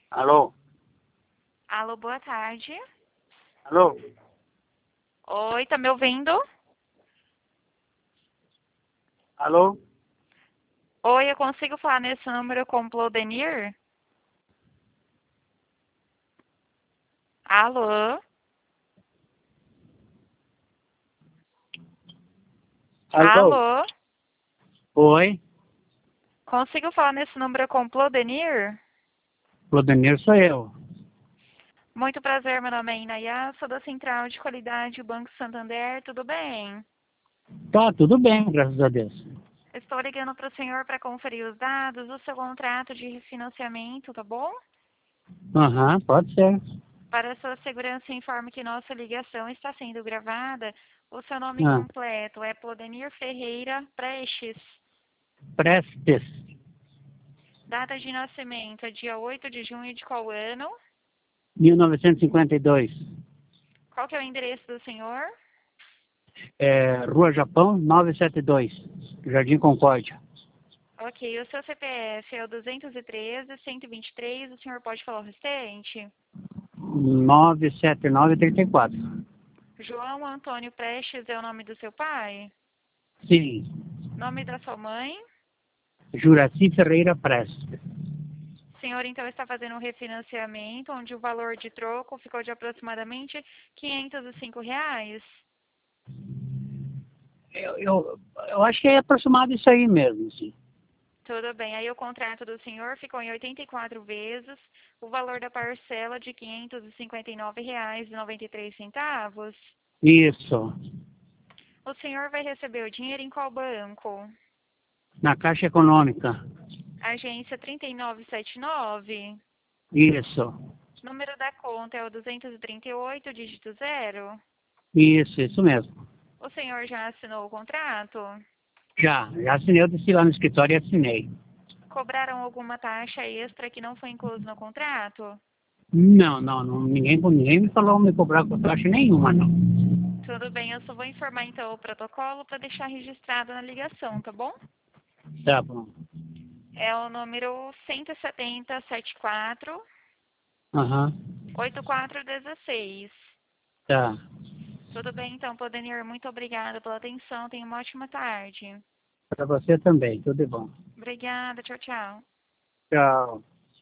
Alô? Alô, boa tarde. Alô? Oi, tá me ouvindo? Alô? Oi, eu consigo falar nesse número com o Plodenir? Alô? Alô? Alô? Oi? Consigo falar nesse número com o Plodenir? Claudemir sou eu. Muito prazer, meu nome é Inayá, sou da Central de Qualidade do Banco Santander, tudo bem? Tá, tudo bem, graças a Deus. Estou ligando para o senhor para conferir os dados do seu contrato de refinanciamento, tá bom? Aham, pode ser. Para sua segurança, informe que nossa ligação está sendo gravada. O seu nome Ah, completo é Plodenir Ferreira Prestes. Prestes, Data de nascimento é dia 8 de junho de qual ano? 1952. Qual que é o endereço do senhor? Rua Japão, 972. Jardim Concórdia. Ok, o seu CPF é o 213-123, o senhor pode falar o restante? 97934. João Antônio Prestes é o nome do seu pai? Sim. Nome da sua mãe? Juraci Ferreira Prestes. O senhor então está fazendo um refinanciamento onde o valor de troco ficou de aproximadamente R$ 505. Eu acho que é aproximado isso aí mesmo, sim. Tudo bem, aí o contrato do senhor ficou em 84 vezes, o valor da parcela de R$ 559,93. Isso. O senhor vai receber o dinheiro em qual banco? Na Caixa Econômica. Agência 3979. Isso. Número da conta é o 238, dígito 0. Isso mesmo. O senhor já assinou o contrato? Já assinei, eu desci lá no escritório e assinei. Cobraram alguma taxa extra que não foi incluso no contrato? Não, ninguém me falou me cobrar com taxa nenhuma, não. Tudo bem, eu só vou informar então o protocolo para deixar registrado na ligação, tá bom? Tá bom. É o número 17074 Aham, 8416. tá. Tudo bem, então, Podenir, muito obrigada pela atenção. Tenha uma ótima tarde. Para você também, tudo de bom. Obrigada, tchau, tchau. Tchau.